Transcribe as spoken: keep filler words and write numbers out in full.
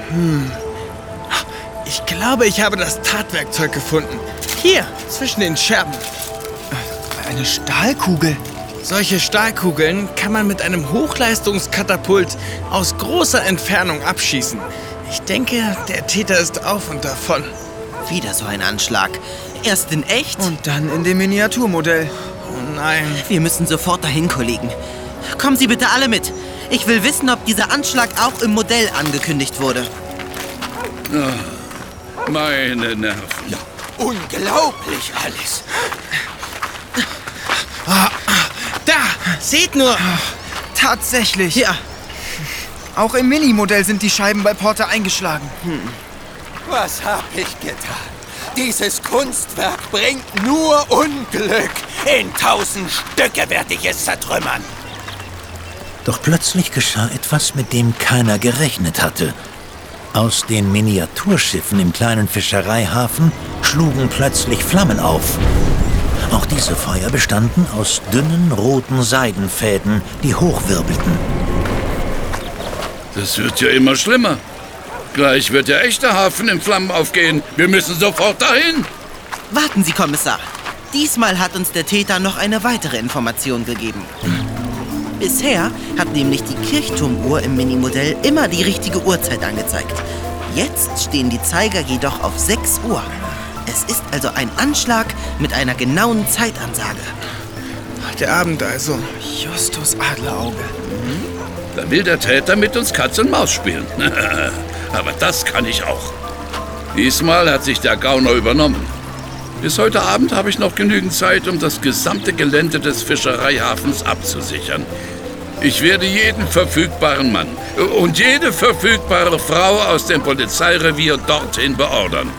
Ich glaube, ich habe das Tatwerkzeug gefunden. Hier, zwischen den Scherben. Eine Stahlkugel. Solche Stahlkugeln kann man mit einem Hochleistungskatapult aus großer Entfernung abschießen. Ich denke, der Täter ist auf und davon. Wieder so ein Anschlag. Erst in echt. Und dann in dem Miniaturmodell. Oh nein. Wir müssen sofort dahin, Kollegen. Kommen Sie bitte alle mit. Ich will wissen, ob dieser Anschlag auch im Modell angekündigt wurde. Meine Nerven. Ja, unglaublich alles. Da, seht nur. Tatsächlich. Ja, Auch im Minimodell sind die Scheiben bei Porter eingeschlagen. Was hab ich getan? Dieses Kunstwerk bringt nur Unglück. In tausend Stücke werde ich es zertrümmern. Doch plötzlich geschah etwas, mit dem keiner gerechnet hatte. Aus den Miniaturschiffen im kleinen Fischereihafen schlugen plötzlich Flammen auf. Auch diese Feuer bestanden aus dünnen roten Seidenfäden, die hochwirbelten. Das wird ja immer schlimmer. Gleich wird der echte Hafen in Flammen aufgehen. Wir müssen sofort dahin. warten Sie, Kommissar. Diesmal hat uns der Täter noch eine weitere Information gegeben. Bisher hat nämlich die Kirchturmuhr im Minimodell immer die richtige Uhrzeit angezeigt. Jetzt stehen die Zeiger jedoch auf sechs Uhr. Es ist also ein Anschlag mit einer genauen Zeitansage. Heute Abend also. Justus Adlerauge. Da will der Täter mit uns Katz und Maus spielen. Aber das kann ich auch. Diesmal hat sich der Gauner übernommen. Bis heute Abend habe ich noch genügend Zeit, um das gesamte Gelände des Fischereihafens abzusichern. Ich werde jeden verfügbaren Mann und jede verfügbare Frau aus dem Polizeirevier dorthin beordern.